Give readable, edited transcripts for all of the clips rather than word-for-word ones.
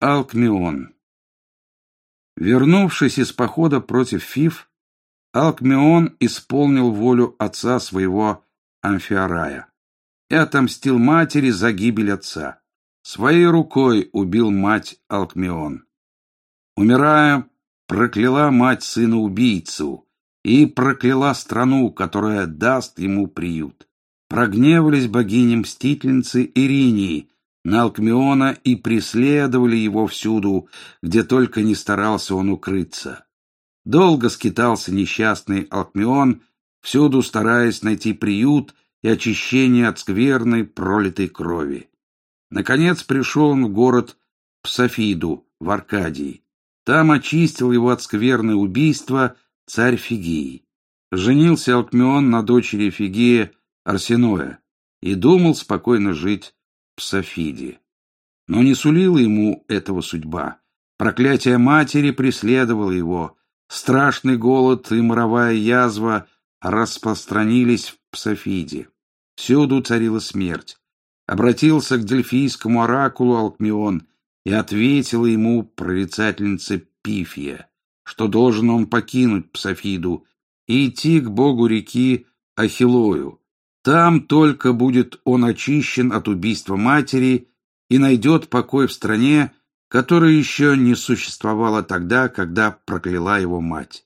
Алкмеон. Вернувшись из похода против Фив, Алкмеон исполнил волю отца своего Амфиарая и отомстил матери за гибель отца. Своей рукой убил мать Алкмеон. Умирая, прокляла мать сына-убийцу и прокляла страну, которая даст ему приют. Прогневались богини-мстительницы Иринии на Алкмеона и преследовали его всюду, где только не старался он укрыться. Долго скитался несчастный Алкмеон, всюду стараясь найти приют и очищение от скверной пролитой крови. Наконец пришел он в город Псафиду в Аркадии. Там очистил его от скверны убийства царь Фигий. Женился Алкмеон на дочери Фигея Арсеноя и думал спокойно жить в Псафиде. Но не сулила ему этого судьба. Проклятие матери преследовало его. Страшный голод и моровая язва распространились в Псафиде. Всюду царила смерть. Обратился к дельфийскому оракулу Алкмеон, и ответила ему прорицательница Пифия, что должен он покинуть Псафиду и идти к богу реки Ахиллою. Там только будет он очищен от убийства матери и найдет покой в стране, которая еще не существовала тогда, когда прокляла его мать.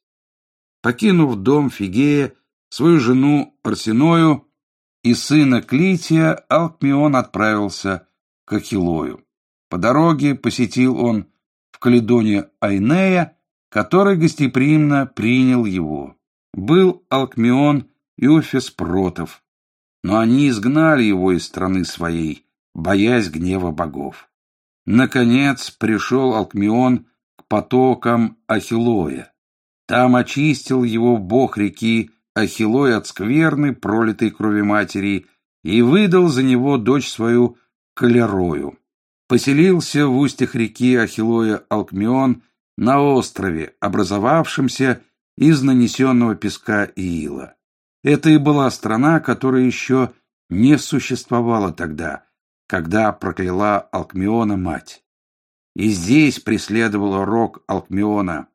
Покинув дом Фигея, свою жену Арсеною и сына Клития, Алкмеон отправился к Ахиллою. По дороге посетил он в Каледоне Айнея, который гостеприимно принял его. Был Алкмеон и Офиспротов, но они изгнали его из страны своей, боясь гнева богов. Наконец пришел Алкмеон к потокам Ахиллоя. Там очистил его бог реки Ахиллой от скверны, пролитой крови матери, и выдал за него дочь свою Калерою. Поселился в устьях реки Ахиллоя Алкмеон на острове, образовавшемся из нанесенного песка и ила. Это и была страна, которая еще не существовала тогда, когда прокляла Алкмеона мать. И здесь преследовала рок Алкмеона.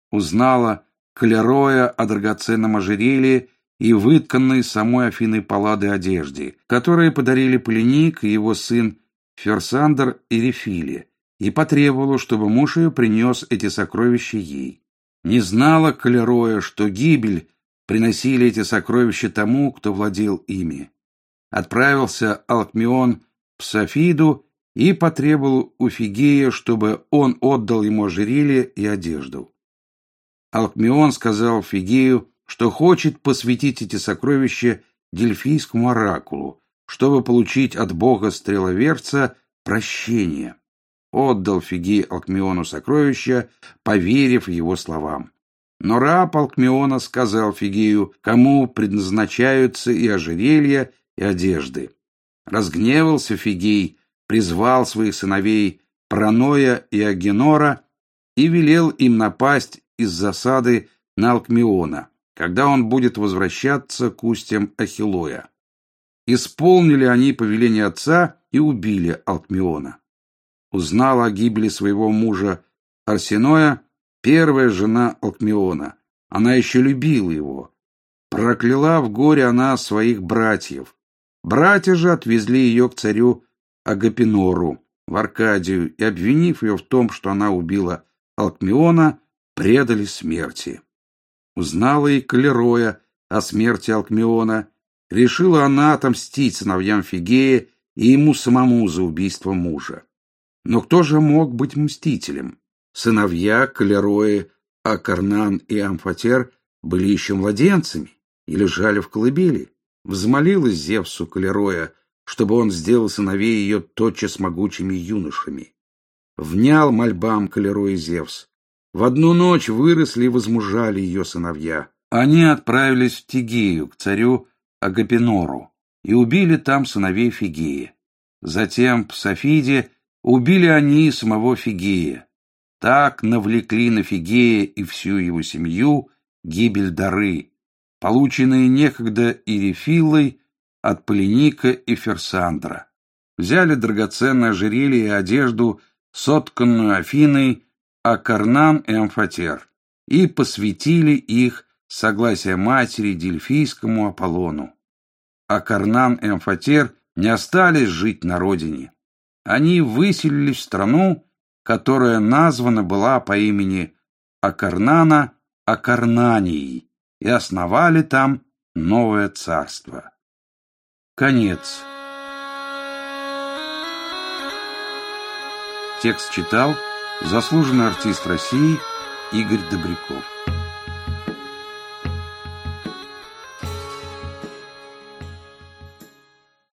Узнала Калероя о драгоценном ожерелье и вытканной самой Афиной Паллады одежде, которые подарили Полиник и его сын Ферсандр и Рефиле, и потребовала, чтобы муж ее принес эти сокровища ей. Не знала Калероя, что гибель приносили эти сокровища тому, кто владел ими. Отправился Алкмеон в Псафиду и потребовал у Фигея, чтобы он отдал ему ожерелье и одежду. Алкмеон сказал Фигею, что хочет посвятить эти сокровища дельфийскому оракулу, чтобы получить от бога-стреловерца прощение. Отдал Фигей Алкмеону сокровища, поверив его словам. Но раб Алкмеона сказал Фигею, кому предназначаются и ожерелья, и одежды. Разгневался Фигей, призвал своих сыновей Проноя и Агенора и велел им напасть из засады на Алкмеона, когда он будет возвращаться к устьям Ахиллоя. Исполнили они повеление отца и убили Алкмеона. Узнала о гибели своего мужа Арсеноя первая жена Алкмеона. Она еще любила его. Прокляла в горе она своих братьев. Братья же отвезли ее к царю Агапинору в Аркадию и, обвинив ее в том, что она убила Алкмеона, предали смерти. Узнала и Калероя о смерти Алкмеона. Решила она отомстить сыновьям Фигея и ему самому за убийство мужа. Но кто же мог быть мстителем? Сыновья Калерои, Акарнан и Амфотер были еще младенцами и лежали в колыбели. Взмолилась Зевсу Калероя, чтобы он сделал сыновей ее тотчас могучими юношами. Внял мольбам Калерои Зевс. В одну ночь выросли и возмужали ее сыновья. Они отправились в Тигею, к царю Агапинору, и убили там сыновей Фигея. Затем в Псафиде убили они и самого Фигея. Так навлекли на Фигея и всю его семью гибель дары, полученные некогда Ирефилой от Полиника и Ферсандра. Взяли драгоценное ожерелье и одежду сотканную Афиной Акарнан и Амфотер, и посвятили их согласие матери Дельфийскому Аполлону. Акарнан и Амфотер не остались жить на родине. Они выселились в страну, которая названа была по имени Акарнана Акарнанией, и основали там новое царство. Конец. Текст читал заслуженный артист России Игорь Добряков.